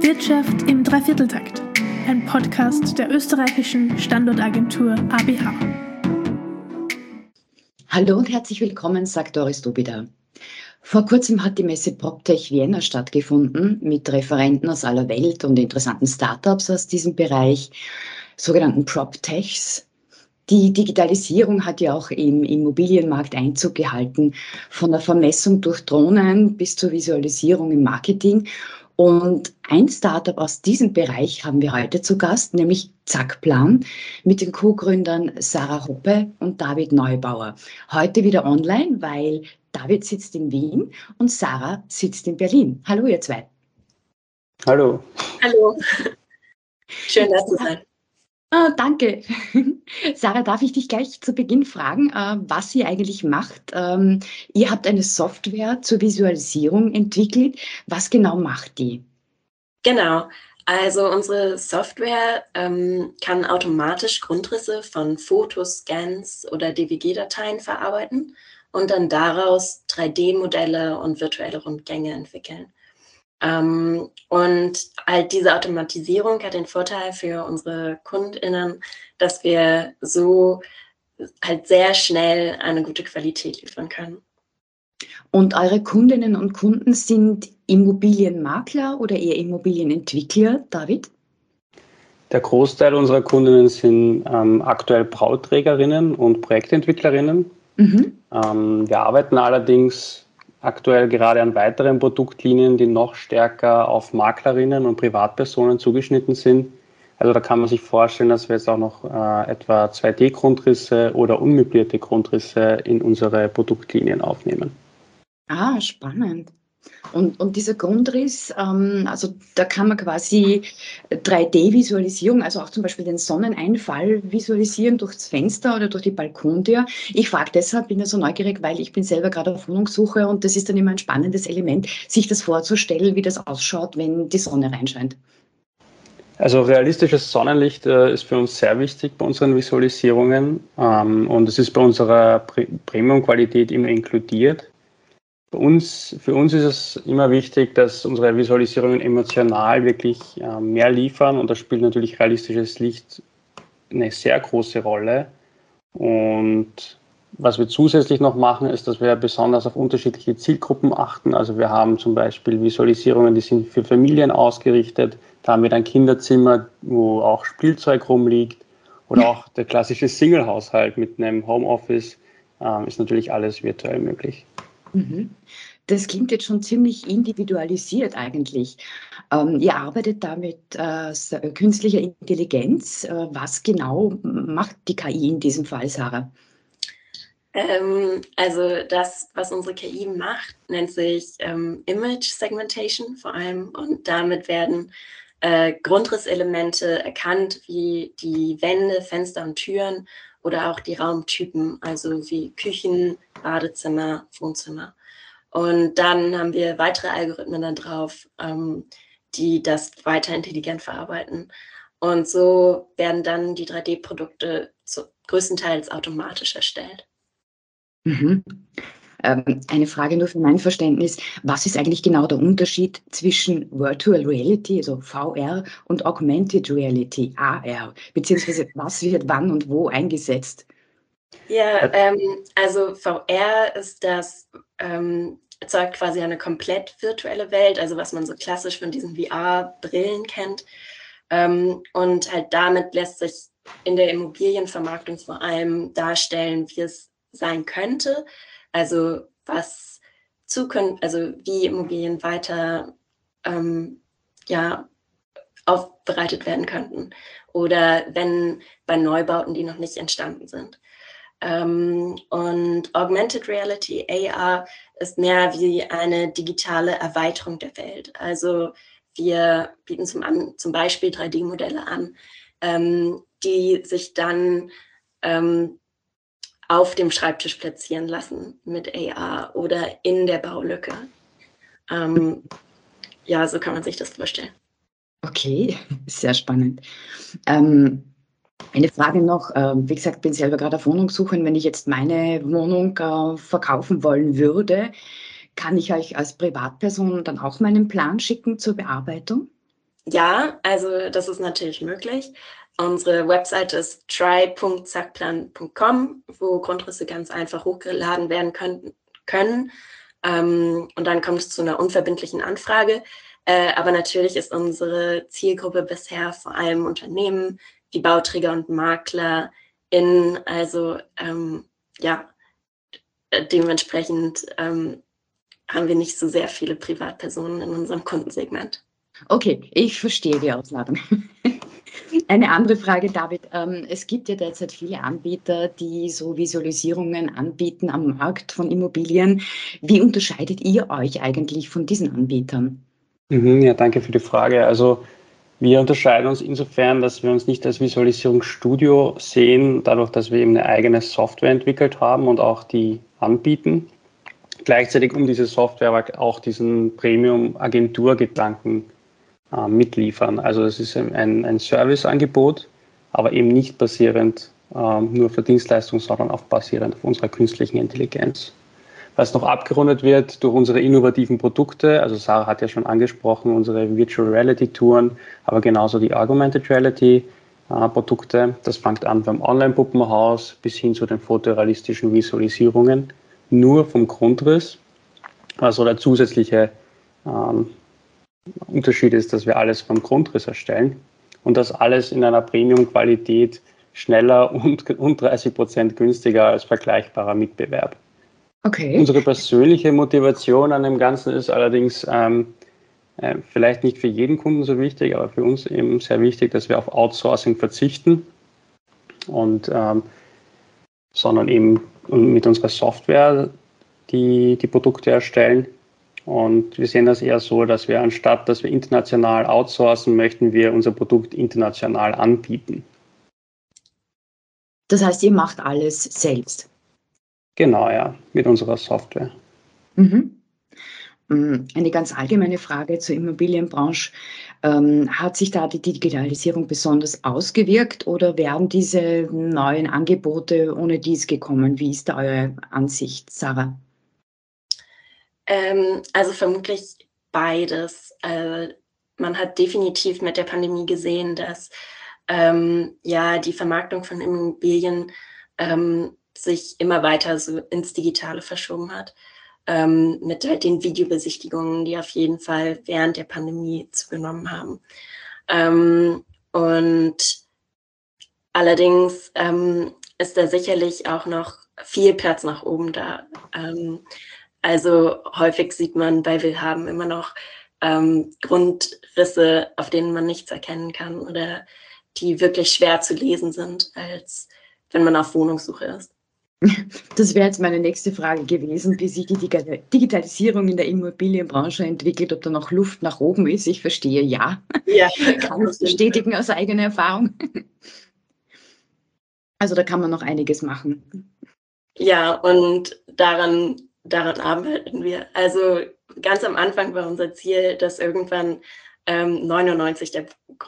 Wirtschaft im Dreivierteltakt, ein Podcast der österreichischen Standortagentur ABH. Hallo und herzlich willkommen, sagt Doris Dobida. Vor kurzem hat die Messe PropTech Vienna stattgefunden mit Referenten aus aller Welt und interessanten Startups aus diesem Bereich, sogenannten PropTechs. Die Digitalisierung hat ja auch im Immobilienmarkt Einzug gehalten, von der Vermessung durch Drohnen bis zur Visualisierung im Marketing. Und ein Startup aus diesem Bereich haben wir heute zu Gast, nämlich Zackplan, mit den Co-Gründern Sarah Hoppe und David Neubauer. Heute wieder online, weil David sitzt in Wien und Sarah sitzt in Berlin. Hallo ihr zwei. Hallo. Hallo. Schön, dass du seid. Danke. Sarah, darf ich dich gleich zu Beginn fragen, was ihr eigentlich macht? Ihr habt eine Software zur Visualisierung entwickelt. Was genau macht die? Genau. Also unsere Software kann automatisch Grundrisse von Fotos, Scans oder DWG-Dateien verarbeiten und dann daraus 3D-Modelle und virtuelle Rundgänge entwickeln. Und halt diese Automatisierung hat den Vorteil für unsere KundInnen, dass wir so halt sehr schnell eine gute Qualität liefern können. Und eure Kundinnen und Kunden sind Immobilienmakler oder eher Immobilienentwickler, David? Der Großteil unserer Kundinnen sind aktuell Bauträgerinnen und Projektentwicklerinnen. Wir arbeiten allerdings aktuell gerade an weiteren Produktlinien, die noch stärker auf Maklerinnen und Privatpersonen zugeschnitten sind. Also da kann man sich vorstellen, dass wir jetzt auch noch etwa 2D-Grundrisse oder unmöblierte Grundrisse in unsere Produktlinien aufnehmen. Ah, spannend. Und dieser Grundriss, also da kann man quasi 3D-Visualisierung, also auch zum Beispiel den Sonneneinfall visualisieren durchs Fenster oder durch die Balkontür. Ich frage deshalb, bin ja so neugierig, weil ich bin selber gerade auf Wohnungssuche und das ist dann immer ein spannendes Element, sich das vorzustellen, wie das ausschaut, wenn die Sonne reinscheint. Also realistisches Sonnenlicht ist für uns sehr wichtig bei unseren Visualisierungen und es ist bei unserer Premium-Qualität immer inkludiert. Für uns ist es immer wichtig, dass unsere Visualisierungen emotional wirklich mehr liefern und da spielt natürlich realistisches Licht eine sehr große Rolle. Und was wir zusätzlich noch machen, ist, dass wir besonders auf unterschiedliche Zielgruppen achten. Also wir haben zum Beispiel Visualisierungen, die sind für Familien ausgerichtet. Da haben wir dann Kinderzimmer, wo auch Spielzeug rumliegt oder auch der klassische Single-Haushalt mit einem Homeoffice ist natürlich alles virtuell möglich. Das klingt jetzt schon ziemlich individualisiert eigentlich. Ihr arbeitet da mit künstlicher Intelligenz. Was genau macht die KI in diesem Fall, Sarah? Also das, was unsere KI macht, nennt sich Image Segmentation vor allem und damit werden Grundrisselemente erkannt, wie die Wände, Fenster und Türen oder auch die Raumtypen, also wie Küchen, Badezimmer, Wohnzimmer. Und dann haben wir weitere Algorithmen da drauf, die das weiter intelligent verarbeiten. Und so werden dann die 3D-Produkte größtenteils automatisch erstellt. Eine Frage nur für mein Verständnis. Was ist eigentlich genau der Unterschied zwischen Virtual Reality, also VR, und Augmented Reality, AR? Beziehungsweise was wird wann und wo eingesetzt? Ja, also VR ist das, erzeugt quasi eine komplett virtuelle Welt, also was man so klassisch von diesen VR-Brillen kennt. Und halt damit lässt sich in der Immobilienvermarktung vor allem darstellen, wie es sein könnte. Also wie Immobilien weiter aufbereitet werden könnten. Oder wenn bei Neubauten, die noch nicht entstanden sind. Und Augmented Reality, AR, ist mehr wie eine digitale Erweiterung der Welt. Also wir bieten zum Beispiel 3D-Modelle an, die sich dann auf dem Schreibtisch platzieren lassen mit AR oder in der Baulücke. So kann man sich das vorstellen. Okay, sehr spannend. Eine Frage noch, wie gesagt, bin selber gerade auf Wohnungssuche und wenn ich jetzt meine Wohnung verkaufen wollen würde, kann ich euch als Privatperson dann auch meinen Plan schicken zur Bearbeitung? Ja, also das ist natürlich möglich. Unsere Webseite ist try.sackplan.com, wo Grundrisse ganz einfach hochgeladen werden können. Und dann kommt es zu einer unverbindlichen Anfrage. Aber natürlich ist unsere Zielgruppe bisher vor allem Unternehmen wie Bauträger und Makler also dementsprechend haben wir nicht so sehr viele Privatpersonen in unserem Kundensegment. Okay, ich verstehe die Ausladung. Eine andere Frage, David. Es gibt ja derzeit viele Anbieter, die so Visualisierungen anbieten am Markt von Immobilien. Wie unterscheidet ihr euch eigentlich von diesen Anbietern? Ja, danke für die Frage. Also wir unterscheiden uns insofern, dass wir uns nicht als Visualisierungsstudio sehen, dadurch, dass wir eben eine eigene Software entwickelt haben und auch die anbieten. Gleichzeitig um diese Software aber auch diesen Premium-Agentur-Gedanken mitliefern. Also es ist ein Serviceangebot, aber eben nicht basierend nur für Dienstleistungen, sondern auch basierend auf unserer künstlichen Intelligenz. Was noch abgerundet wird durch unsere innovativen Produkte, also Sarah hat ja schon angesprochen, unsere Virtual Reality Touren, aber genauso die Augmented Reality Produkte. Das fängt an beim Online-Puppenhaus bis hin zu den fotorealistischen Visualisierungen, nur vom Grundriss. Also der zusätzliche Unterschied ist, dass wir alles vom Grundriss erstellen und das alles in einer Premium-Qualität schneller und 30% günstiger als vergleichbarer Mitbewerb. Okay. Unsere persönliche Motivation an dem Ganzen ist allerdings vielleicht nicht für jeden Kunden so wichtig, aber für uns eben sehr wichtig, dass wir auf Outsourcing verzichten sondern eben mit unserer Software die Produkte erstellen. Und wir sehen das eher so, dass wir anstatt, dass wir international outsourcen, möchten wir unser Produkt international anbieten. Das heißt, ihr macht alles selbst? Genau, ja, mit unserer Software. Mhm. Eine ganz allgemeine Frage zur Immobilienbranche. Hat sich da die Digitalisierung besonders ausgewirkt oder wären diese neuen Angebote ohne dies gekommen? Wie ist da eure Ansicht, Sarah? Also vermutlich beides. Man hat definitiv mit der Pandemie gesehen, dass die Vermarktung von Immobilien sich immer weiter so ins Digitale verschoben hat. Mit halt den Videobesichtigungen, die auf jeden Fall während der Pandemie zugenommen haben. Und allerdings ist da sicherlich auch noch viel Platz nach oben da. Also häufig sieht man bei Willhaben immer noch Grundrisse, auf denen man nichts erkennen kann oder die wirklich schwer zu lesen sind, als wenn man auf Wohnungssuche ist. Das wäre jetzt meine nächste Frage gewesen, wie sich die Digitalisierung in der Immobilienbranche entwickelt, ob da noch Luft nach oben ist. Ich verstehe, ja. Ja, kann ich bestätigen aus eigener Erfahrung. Also da kann man noch einiges machen. Ja, und daran arbeiten wir. Also ganz am Anfang war unser Ziel, dass irgendwann 99%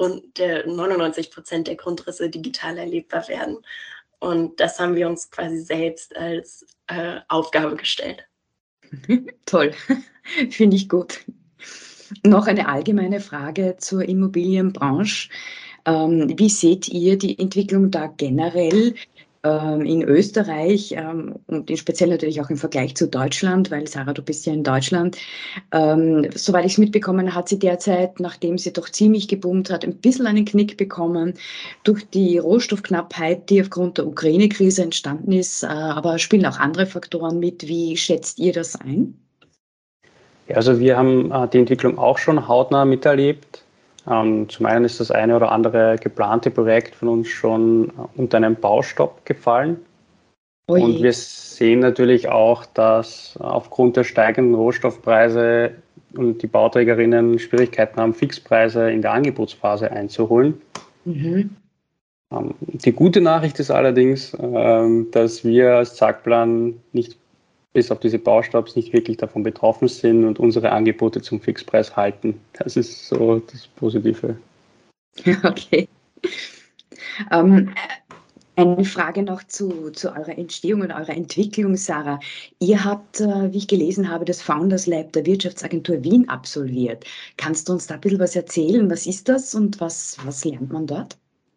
der Grundrisse digital erlebbar werden. Und das haben wir uns quasi selbst als Aufgabe gestellt. Toll, finde ich gut. Noch eine allgemeine Frage zur Immobilienbranche. Wie seht ihr die Entwicklung da generell in Österreich und speziell natürlich auch im Vergleich zu Deutschland, weil Sarah, du bist ja in Deutschland. Soweit ich es mitbekommen, hat sie derzeit, nachdem sie doch ziemlich geboomt hat, ein bisschen einen Knick bekommen durch die Rohstoffknappheit, die aufgrund der Ukraine-Krise entstanden ist. Aber spielen auch andere Faktoren mit. Wie schätzt ihr das ein? Ja, also wir haben die Entwicklung auch schon hautnah miterlebt. Zum einen ist das eine oder andere geplante Projekt von uns schon unter einen Baustopp gefallen. Oje. Und wir sehen natürlich auch, dass aufgrund der steigenden Rohstoffpreise und die Bauträgerinnen Schwierigkeiten haben, Fixpreise in der Angebotsphase einzuholen. Mhm. Die gute Nachricht ist allerdings, dass wir als Sackplan nicht bis auf diese Baustopps nicht wirklich davon betroffen sind und unsere Angebote zum Fixpreis halten. Das ist so das Positive. Okay. Eine Frage noch zu eurer Entstehung und eurer Entwicklung, Sarah. Ihr habt, wie ich gelesen habe, das Founders Lab der Wirtschaftsagentur Wien absolviert. Kannst du uns da ein bisschen was erzählen? Was ist das und was lernt man dort?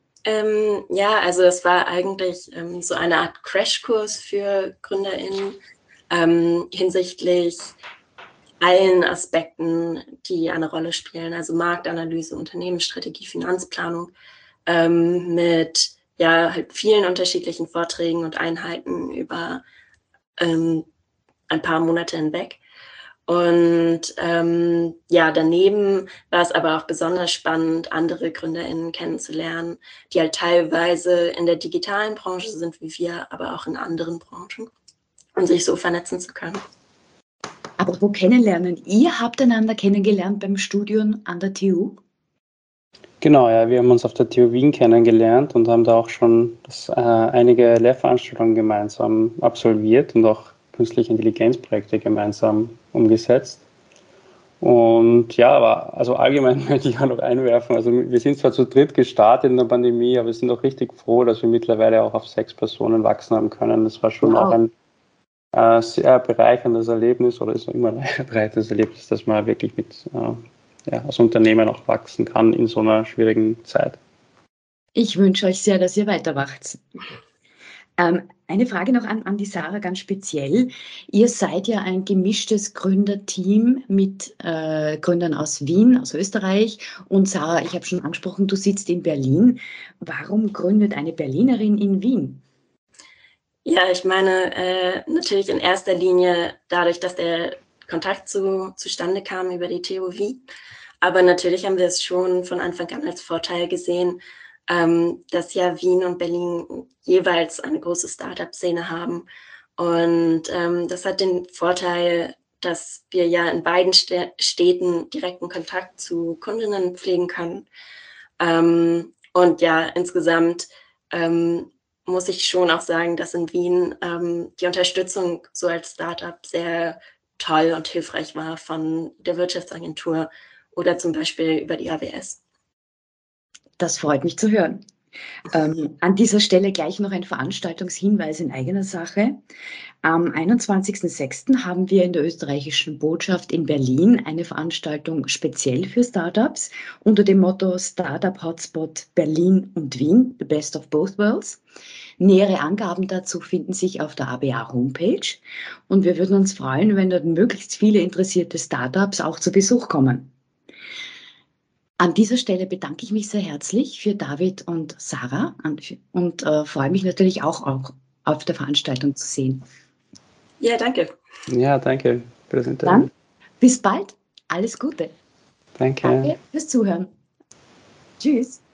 Ja, also es war eigentlich so eine Art Crashkurs für GründerInnen hinsichtlich allen Aspekten, die eine Rolle spielen, also Marktanalyse, Unternehmensstrategie, Finanzplanung, mit halt vielen unterschiedlichen Vorträgen und Einheiten über ein paar Monate hinweg. Und daneben war es aber auch besonders spannend, andere GründerInnen kennenzulernen, die halt teilweise in der digitalen Branche sind wie wir, aber auch in anderen Branchen und sich so vernetzen zu können. Aber wo kennenlernen? Ihr habt einander kennengelernt beim Studium an der TU? Genau, ja, wir haben uns auf der TU Wien kennengelernt und haben da auch schon einige Lehrveranstaltungen gemeinsam absolviert und auch künstliche Intelligenzprojekte gemeinsam umgesetzt. Und ja, aber also allgemein möchte ich auch noch einwerfen, also wir sind zwar zu dritt gestartet in der Pandemie, aber wir sind auch richtig froh, dass wir mittlerweile auch auf 6 Personen wachsen haben können. Das war schon auch ein sehr bereicherndes Erlebnis oder ist immer ein bereicherndes Erlebnis, dass man wirklich als Unternehmen auch wachsen kann in so einer schwierigen Zeit. Ich wünsche euch sehr, dass ihr weiter wachst. Eine Frage noch an die Sarah ganz speziell. Ihr seid ja ein gemischtes Gründerteam mit Gründern aus Wien, aus Österreich. Und Sarah, ich habe schon angesprochen, du sitzt in Berlin. Warum gründet eine Berlinerin in Wien? Ja, ich meine, natürlich in erster Linie dadurch, dass der Kontakt zustande kam über die TU Wien. Aber natürlich haben wir es schon von Anfang an als Vorteil gesehen, dass ja Wien und Berlin jeweils eine große Startup-Szene haben. Und das hat den Vorteil, dass wir ja in beiden Städten direkten Kontakt zu Kundinnen pflegen können. Und ja, insgesamt muss ich schon auch sagen, dass in Wien die Unterstützung so als Startup sehr toll und hilfreich war von der Wirtschaftsagentur oder zum Beispiel über die AWS. Das freut mich zu hören. An dieser Stelle gleich noch ein Veranstaltungshinweis in eigener Sache. Am 21.06. haben wir in der österreichischen Botschaft in Berlin eine Veranstaltung speziell für Startups unter dem Motto Startup Hotspot Berlin und Wien, the best of both worlds. Nähere Angaben dazu finden sich auf der ABA Homepage und wir würden uns freuen, wenn dort möglichst viele interessierte Startups auch zu Besuch kommen. An dieser Stelle bedanke ich mich sehr herzlich für David und Sarah und freue mich natürlich auch auf der Veranstaltung zu sehen. Ja, danke. Ja, danke für das Interview. Dann bis bald. Alles Gute. Danke. Danke fürs Zuhören. Tschüss.